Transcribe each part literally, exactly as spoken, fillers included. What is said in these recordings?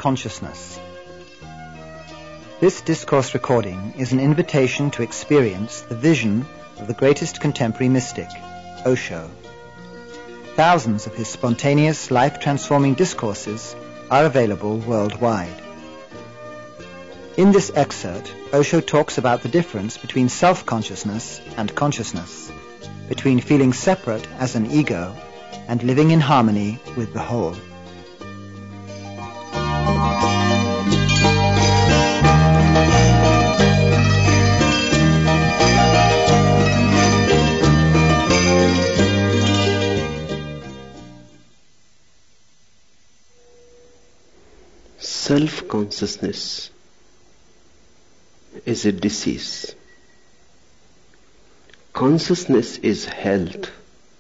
Consciousness. This discourse recording is an invitation to experience the vision of the greatest contemporary mystic, Osho. Thousands of his spontaneous, life-transforming discourses are available worldwide. In this excerpt, Osho talks about the difference between self-consciousness and consciousness, between feeling separate as an ego and living in harmony with the whole. Self-consciousness is a disease. Consciousness is health.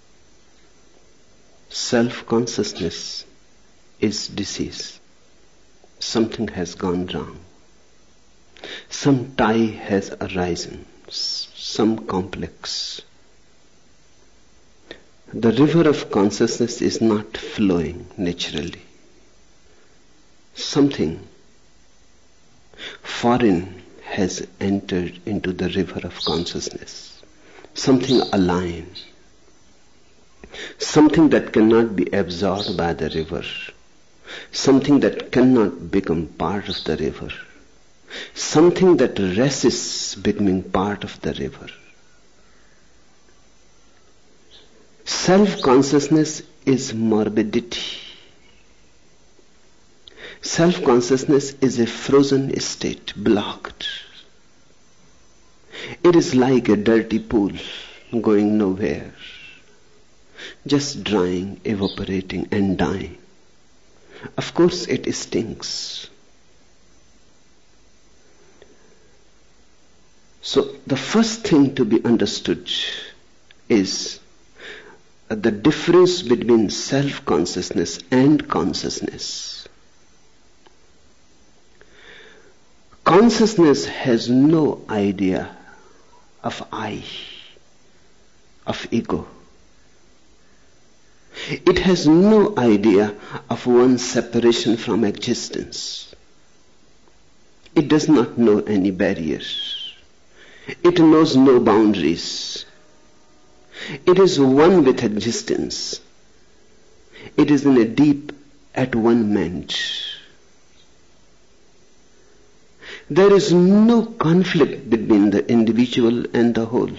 Self-consciousness is disease. Something has gone wrong. Some tie has arisen, some complex. The river of consciousness is not flowing naturally. Something foreign has entered into the river of consciousness. Something alien. Something that cannot be absorbed by the river. Something that cannot become part of the river. Something that resists becoming part of the river. Self-consciousness is morbidity. Self-consciousness is a frozen state, blocked. It is like a dirty pool going nowhere, just drying, evaporating and dying. Of course it stinks. So the first thing to be understood is the difference between self-consciousness and consciousness. Consciousness has no idea of I, of ego. It has no idea of one's separation from existence. It does not know any barriers. It knows no boundaries. It is one with existence. It is in a deep at-one-ment. There is no conflict between the individual and the whole.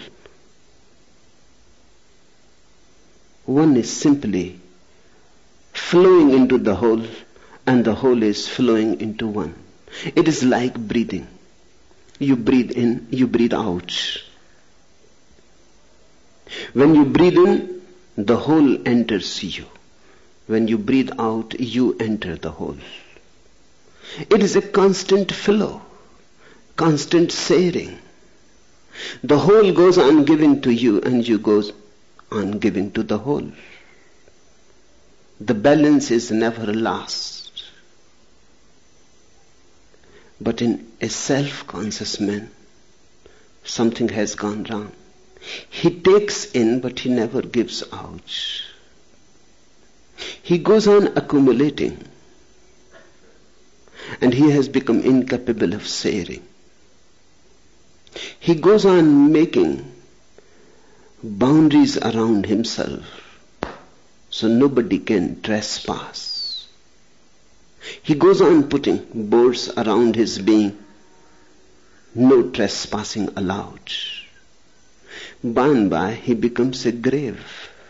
One is simply flowing into the whole, and the whole is flowing into one. It is like breathing. You breathe in, you breathe out. When you breathe in, the whole enters you. When you breathe out, you enter the whole. It is a constant flow. Constant sharing. The whole goes on giving to you and you goes on giving to the whole. The balance is never lost. But in a self-conscious man, something has gone wrong. He takes in but he never gives out. He goes on accumulating and he has become incapable of sharing. He goes on making boundaries around himself so nobody can trespass. He goes on putting boards around his being, no trespassing allowed. By and by he becomes a grave,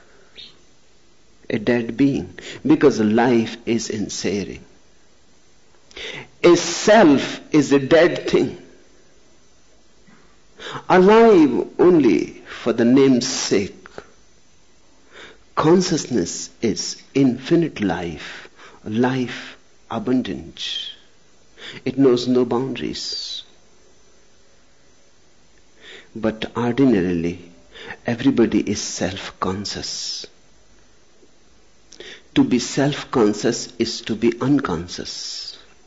a dead being, because life is in sharing. A self is a dead thing. Alive only for the name's sake. Consciousness is infinite life, life abundant. It knows no boundaries. But ordinarily, everybody is self-conscious. To be self-conscious is to be unconscious.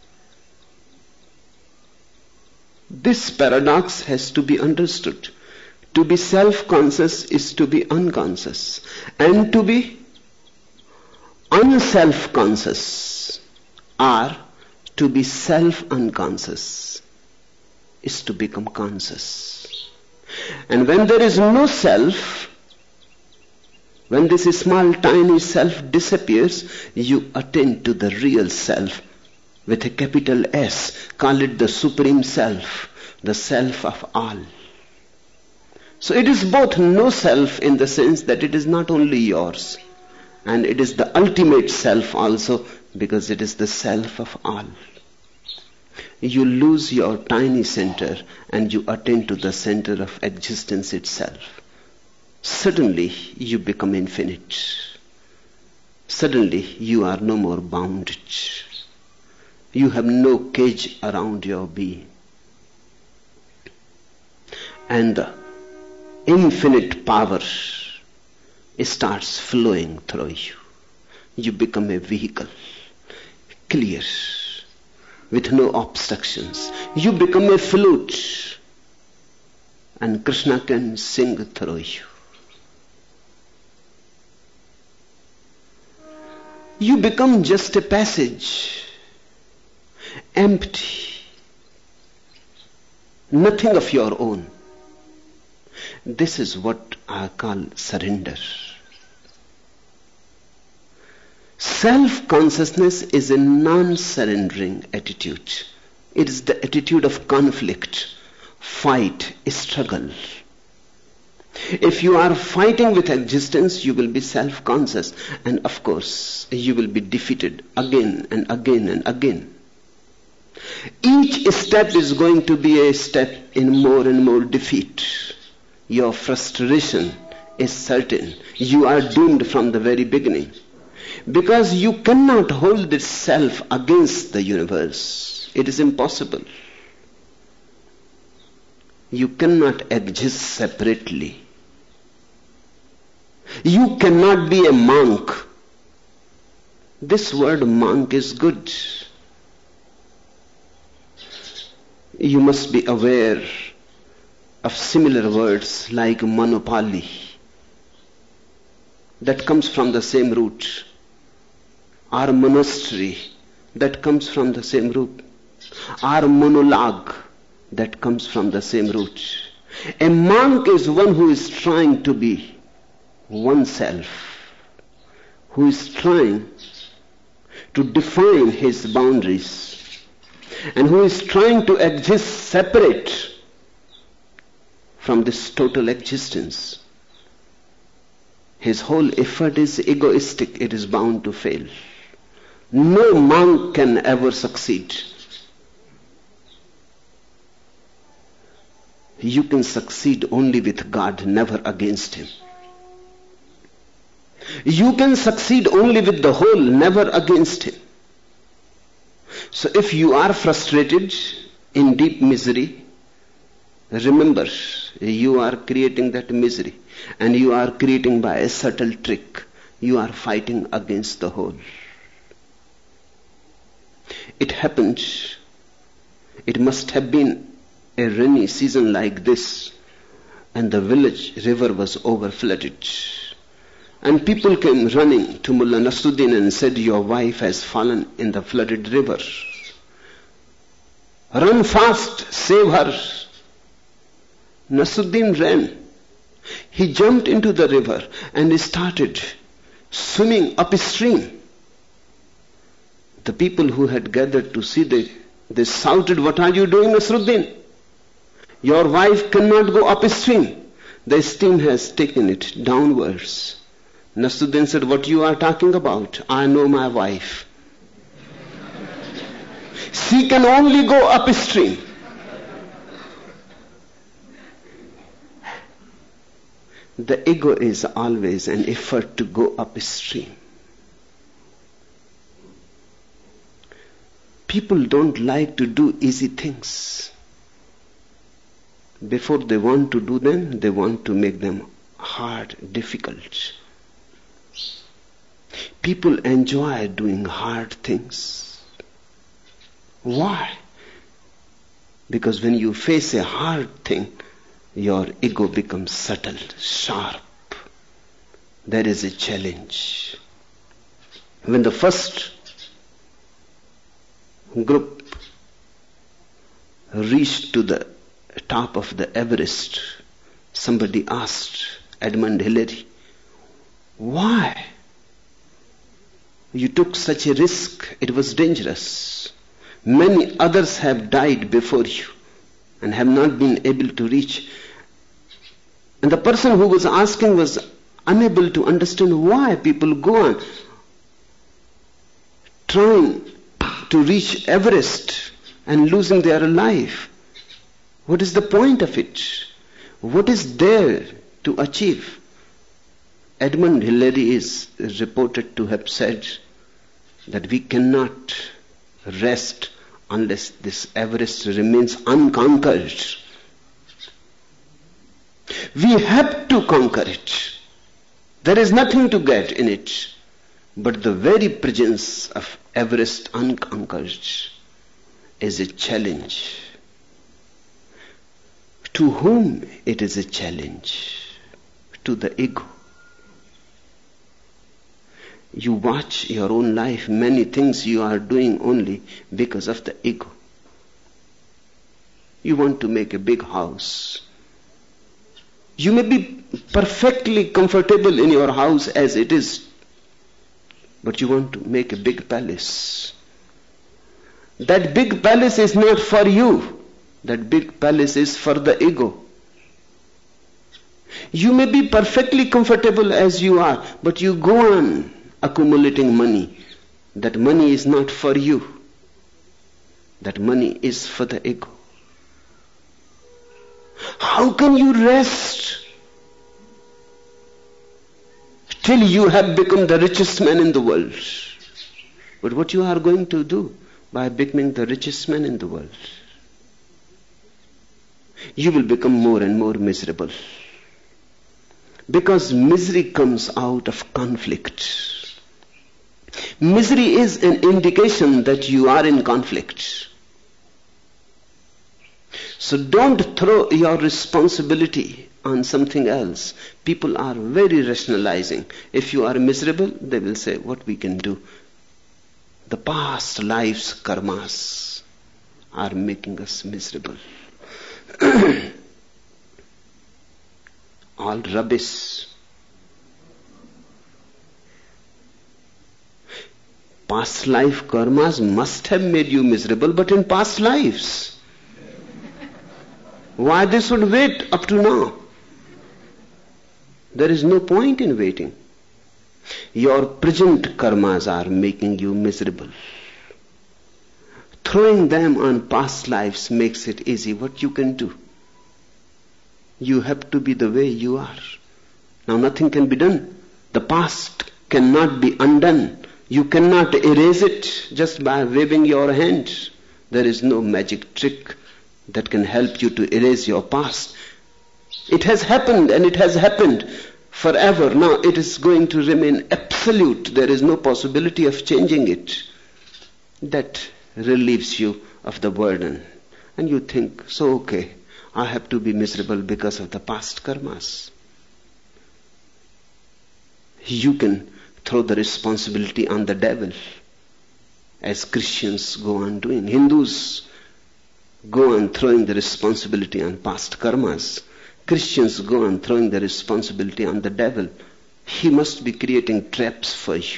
This paradox has to be understood. To be self-conscious is to be unconscious, and to be unself-conscious are To be self-unconscious is to become conscious. And when there is no self, when this small tiny self disappears, you attain to the real self with a capital S. Call it the supreme self, the self of all. So it is both no self in the sense that it is not only yours, and it is the ultimate self also, because it is the self of all. You lose your tiny center and you attain to the center of existence itself. Suddenly you become infinite. Suddenly you are no more bounded. You have no cage around your being. And the infinite power starts flowing through you. You become a vehicle, clear, with no obstructions. You become a flute, and Krishna can sing through you. You become just a passage, empty, nothing of your own. This is what I call surrender. Self-consciousness is a non-surrendering attitude. It is the attitude of conflict, fight, struggle. If you are fighting with existence, you will be self-conscious, and of course, you will be defeated again and again and again. Each step is going to be a step in more and more defeat. Your frustration is certain. You are doomed from the very beginning. Because you cannot hold this self against the universe. It is impossible. You cannot exist separately. You cannot be a monk. This word monk is good. You must be aware of similar words like monopoly. That comes from the same root. Or monastery. That comes from the same root. Or monologue. That comes from the same root. A monk is one who is trying to be oneself, who is trying to define his boundaries, and who is trying to exist separate from this total existence. His whole effort is egoistic. It is bound to fail. No monk can ever succeed. You can succeed only with God, never against Him. You can succeed only with the whole, never against Him. So if you are frustrated, in deep misery, remember, you are creating that misery, and you are creating by a subtle trick. You are fighting against the whole. It happened, it must have been a rainy season like this, and the village river was overflooded. And people came running to Mullah Nasruddin and said, your wife has fallen in the flooded river. Run fast, save her. Nasruddin ran. He jumped into the river and started swimming upstream. The people who had gathered to see this, they shouted, what are you doing, Nasruddin? Your wife cannot go upstream. The stream has taken it downwards. Nasruddin said, what you are talking about? I know my wife. She can only go upstream. The ego is always an effort to go upstream. People don't like to do easy things. Before they want to do them, they want to make them hard, difficult. People enjoy doing hard things. Why? Because when you face a hard thing, your ego becomes subtle, sharp. There is a challenge. When the first group reached to the top of the Everest, somebody asked Edmund Hillary, why you took such a risk? It was dangerous. Many others have died before you and have not been able to reach. And the person who was asking was unable to understand why people go on trying to reach Everest and losing their life. What is the point of it? What is there to achieve? Edmund Hillary is reported to have said that we cannot rest unless this Everest remains unconquered. We have to conquer it. There is nothing to get in it. But the very presence of Everest unconquered is a challenge. To whom it is a challenge? To the ego. You watch your own life, many things you are doing only because of the ego. You want to make a big house. You may be perfectly comfortable in your house as it is, but you want to make a big palace. That big palace is not for you. That big palace is for the ego. You may be perfectly comfortable as you are, but you go on accumulating money. That money is not for you. That money is for the ego. How can you rest till you have become the richest man in the world? But what you are going to do by becoming the richest man in the world? You will become more and more miserable. Because misery comes out of conflict. Misery is an indication that you are in conflict. So don't throw your responsibility on something else. People are very rationalizing. If you are miserable, they will say, what we can do? The past lives' karmas are making us miserable. All rubbish. Past life karmas must have made you miserable, but in past lives. Why they should wait up to now? There is no point in waiting. Your present karmas are making you miserable. Throwing them on past lives makes it easy. What you can do? You have to be the way you are. Now nothing can be done. The past cannot be undone. You cannot erase it just by waving your hand. There is no magic trick that can help you to erase your past. It has happened and it has happened forever. Now it is going to remain absolute. There is no possibility of changing it. That relieves you of the burden. And you think, so okay, I have to be miserable because of the past karmas. You can throw the responsibility on the devil, as Christians go on doing. Hindus go on throwing the responsibility on past karmas. Christians go on throwing the responsibility on the devil. He must be creating traps for you.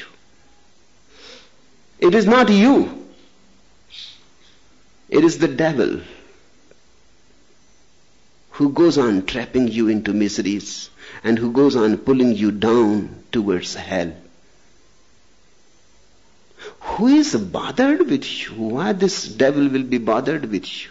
It is not you. It is the devil who goes on trapping you into miseries and who goes on pulling you down towards hell. Who is bothered with you? Why this devil will be bothered with you?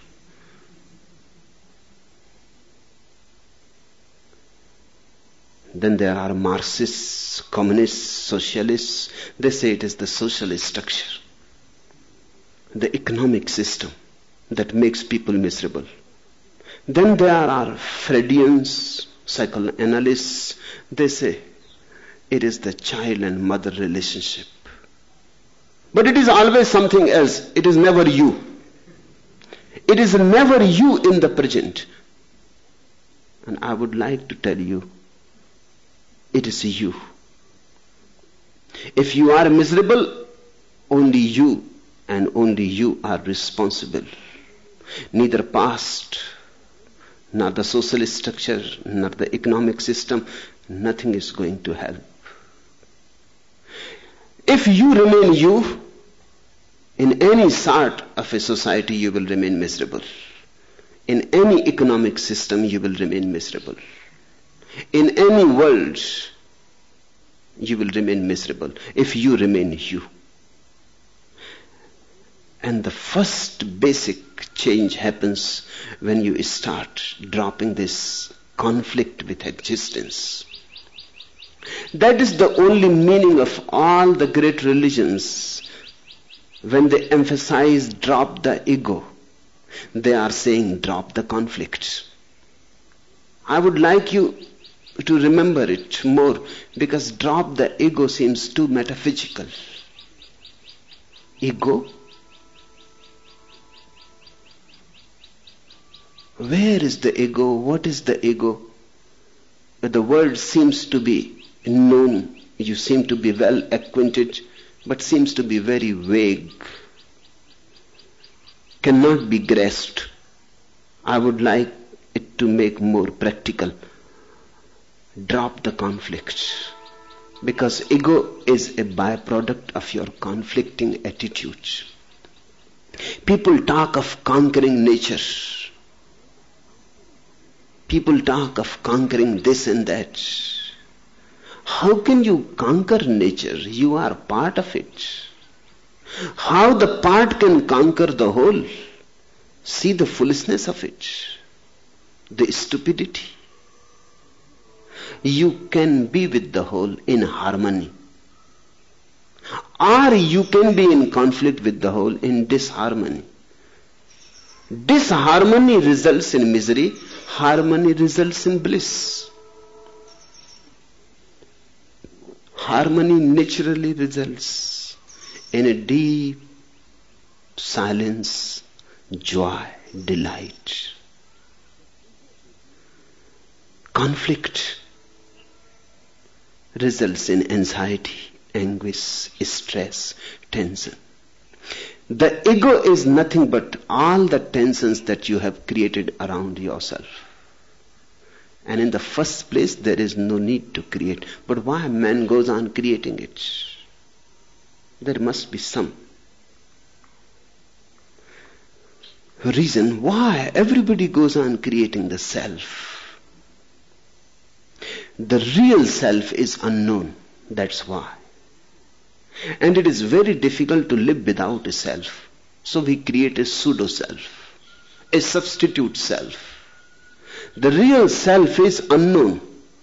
Then there are Marxists, communists, socialists. They say it is the socialist structure, the economic system that makes people miserable. Then there are Freudians, psychoanalysts. They say it is the child and mother relationship. But it is always something else. It is never you. It is never you in the present. And I would like to tell you, it is you. If you are miserable, only you and only you are responsible. Neither past, nor the social structure, nor the economic system, nothing is going to help. If you remain you, in any sort of a society you will remain miserable. In any economic system you will remain miserable. In any world you will remain miserable if you remain you. And the first basic change happens when you start dropping this conflict with existence. That is the only meaning of all the great religions. When they emphasize drop the ego, they are saying drop the conflict. I would like you to remember it more, because drop the ego seems too metaphysical. Ego? Where is the ego? What is the ego? The word seems to be known. You seem to be well acquainted, but seems to be very vague. Cannot be grasped. I would like it to make more practical. Drop the conflict. Because ego is a byproduct of your conflicting attitudes. People talk of conquering nature. People talk of conquering this and that. How can you conquer nature? You are part of it. How the part can conquer the whole? See the foolishness of it, the stupidity. You can be with the whole in harmony, or you can be in conflict with the whole in disharmony. Disharmony results in misery, harmony results in bliss. Harmony naturally results in a deep silence, joy, delight. Conflict results in anxiety, anguish, stress, tension. The ego is nothing but all the tensions that you have created around yourself. And in the first place, there is no need to create. But why man goes on creating it? There must be some reason why everybody goes on creating the self. The real self is unknown. That's why. And it is very difficult to live without a self. So we create a pseudo self, a substitute self. The real self is unknown.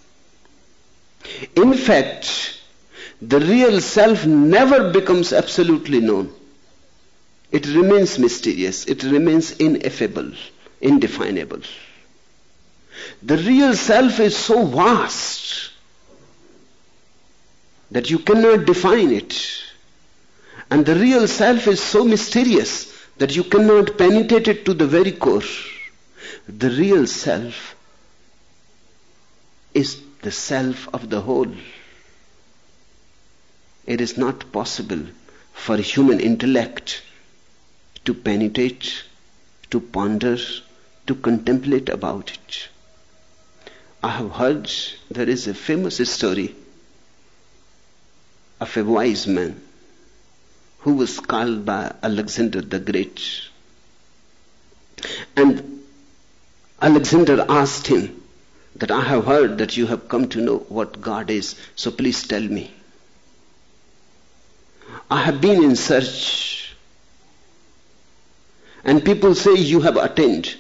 In fact, the real self never becomes absolutely known. It remains mysterious. It remains ineffable, indefinable. The real self is so vast that you cannot define it. And the real self is so mysterious that you cannot penetrate it to the very core. The real self is the self of the whole. It is not possible for human intellect to penetrate, to ponder, to contemplate about it. I have heard there is a famous story of a wise man who was called by Alexander the Great. And Alexander asked him that I have heard that you have come to know what God is, so please tell me. I have been in search, and people say you have attained.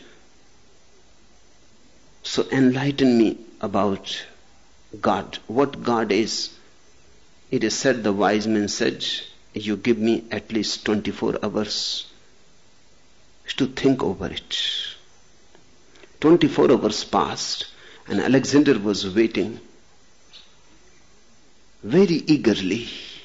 So enlighten me about God, what God is. It is said, the wise man said, you give me at least twenty-four hours to think over it. twenty-four hours passed, and Alexander was waiting very eagerly.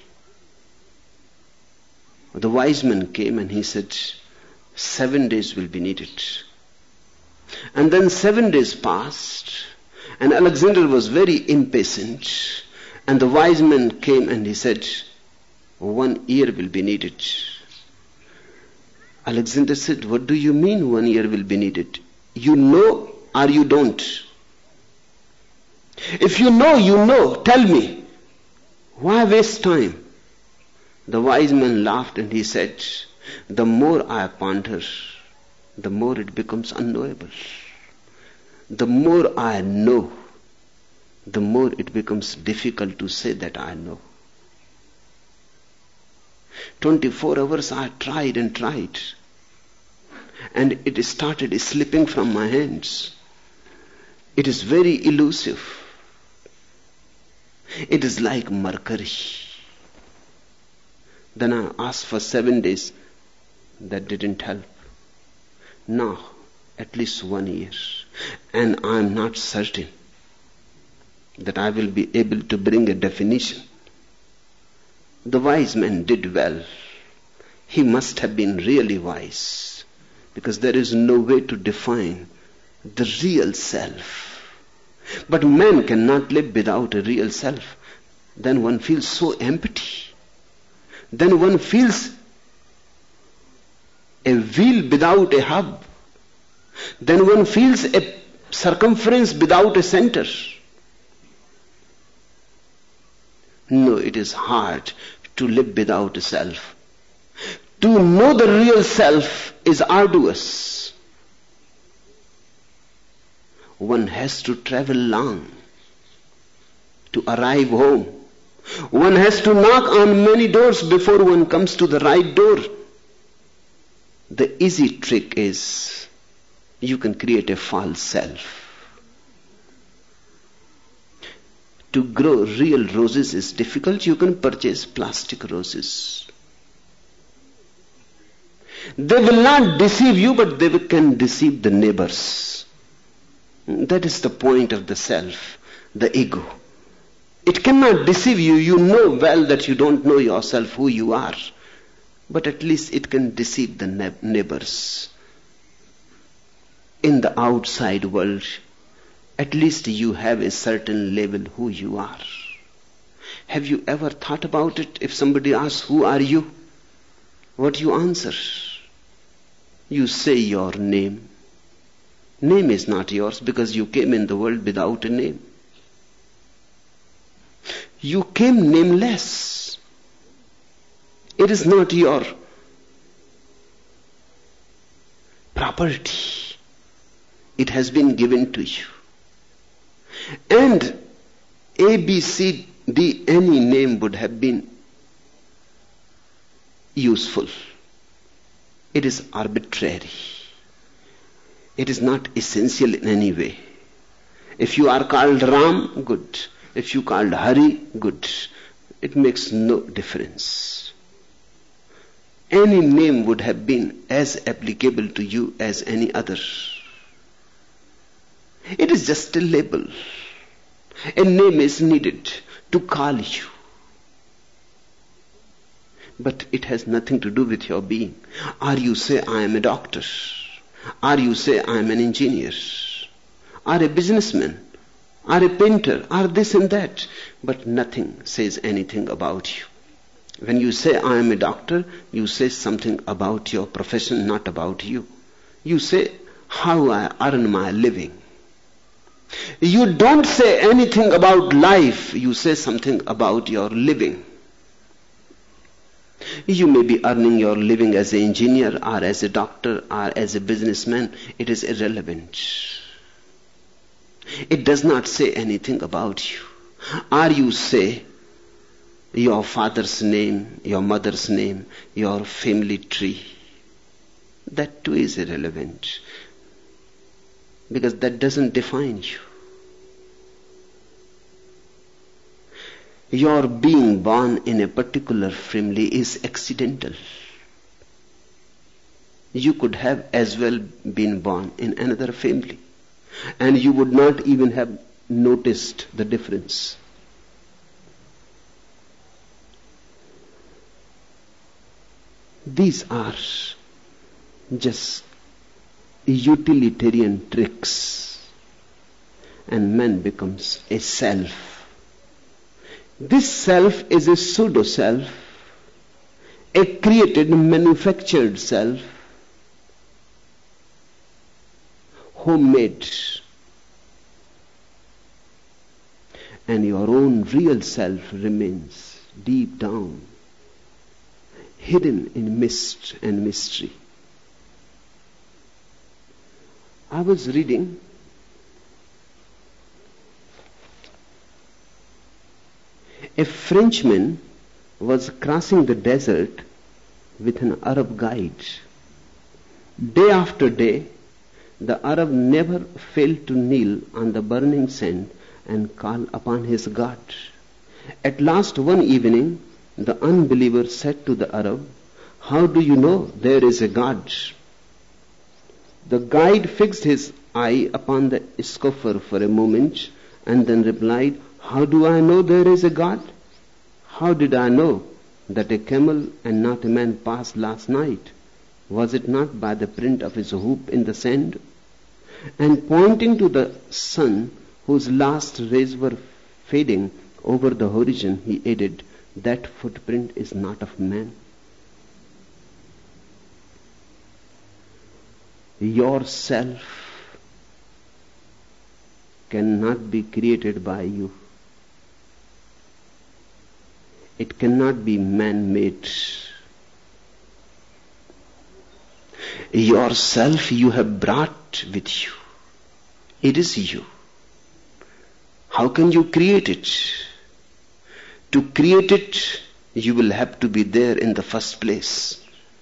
The wise man came and he said, seven days will be needed. And then seven days passed, and Alexander was very impatient. And the wise man came and he said, one year will be needed. Alexander said, what do you mean one year will be needed? You know or you don't? If you know, you know. Tell me. Why waste time? The wise man laughed and he said, the more I ponder, the more it becomes unknowable. The more I know, the more it becomes difficult to say that I know. twenty-four hours I tried and tried, and it started slipping from my hands. It is very elusive. It is like mercury. Then I asked for seven days. That didn't help. Now, at least one year. And I am not certain that I will be able to bring a definition. The wise man did well. He must have been really wise, because there is no way to define the real self. But man cannot live without a real self. Then one feels so empty. Then one feels a wheel without a hub. Then one feels a circumference without a center. No, it is hard to live without a self. To know the real self is arduous. One has to travel long to arrive home. One has to knock on many doors before one comes to the right door. The easy trick is you can create a false self. To grow real roses is difficult. You can purchase plastic roses. They will not deceive you, but they can deceive the neighbors. That is the point of the self, the ego. It cannot deceive you. You know well that you don't know yourself, who you are. But at least it can deceive the neighbors. In the outside world, at least you have a certain label who you are. Have you ever thought about it? If somebody asks, who are you? What you answer? You say your name. Name is not yours because you came in the world without a name. You came nameless. It is not your property. It has been given to you. And A, B, C, D, any name would have been useful. It is arbitrary. It is not essential in any way. If you are called Ram, good. If you called Hari, good. It makes no difference. Any name would have been as applicable to you as any other. It is just a label. A name is needed to call you. But it has nothing to do with your being. Or you say, I am a doctor. Or you say, I am an engineer. Or a businessman. Or a painter. Or this and that. But nothing says anything about you. When you say, I am a doctor, you say something about your profession, not about you. You say, how I earn my living. You don't say anything about life. You say something about your living. You may be earning your living as an engineer or as a doctor or as a businessman. It is irrelevant. It does not say anything about you. Or you say your father's name, your mother's name, your family tree. That too is irrelevant. Because that doesn't define you. Your being born in a particular family is accidental. You could have as well been born in another family, and you would not even have noticed the difference. These are just utilitarian tricks, and man becomes a self. This self is a pseudo-self, a created, manufactured self, homemade. And your own real self remains deep down, hidden in mist and mystery. I was reading a Frenchman was crossing the desert with an Arab guide. Day after day, the Arab never failed to kneel on the burning sand and call upon his God. At last one evening, the unbeliever said to the Arab, "How do you know there is a God?" The guide fixed his eye upon the scoffer for a moment and then replied, "How do I know there is a God? How did I know that a camel and not a man passed last night? Was it not by the print of his hoof in the sand?" And pointing to the sun, whose last rays were fading over the horizon, he added, "That footprint is not of man." Yourself cannot be created by you. It cannot be man-made. Yourself you have brought with you. It is you. How can you create it? To create it, you will have to be there in the first place.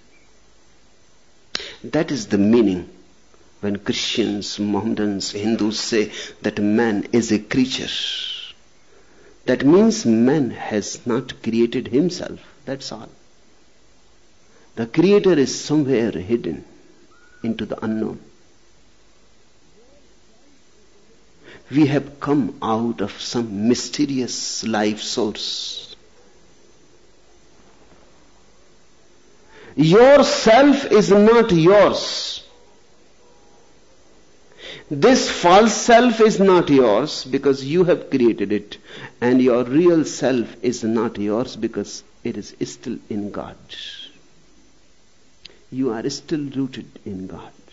That is the meaning when Christians, Mohammedans, Hindus say that man is a creature. That means man has not created himself. That's all. The Creator is somewhere hidden into the unknown. We have come out of some mysterious life source. Yourself is not yours. This false self is not yours because you have created it, and your real self is not yours because it is still in God. You are still rooted in God.